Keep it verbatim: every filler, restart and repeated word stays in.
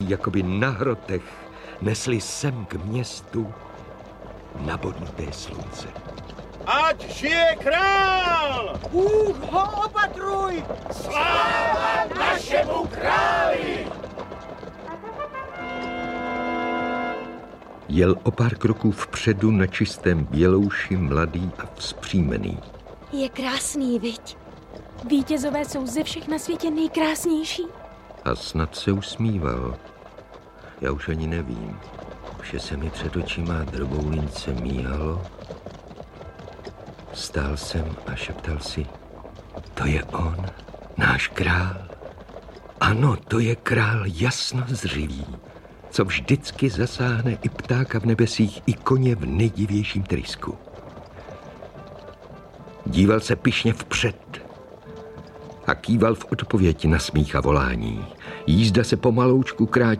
jakoby na hrotech, nesli sem k městu nabodnuté slunce. Ať žije král! Bůh ho opatruj! Sláva našemu králi! Jel o pár kroků vpředu na čistém bělouši, mladý a vzpřímený. Je krásný, viď? Vítězové jsou ze všech na světě nejkrásnější. A snad se usmíval. Já už ani nevím. Vše se mi před očima droboulince míhalo. Stál jsem a šeptal si, to je on, náš král. Ano, to je král jasnozřivý, co vždycky zasáhne i ptáka v nebesích, i koně v nejdivějším trysku. Díval se pyšně vpřed a kýval v odpověď na smích a volání. Jízda se pomaloučku krátila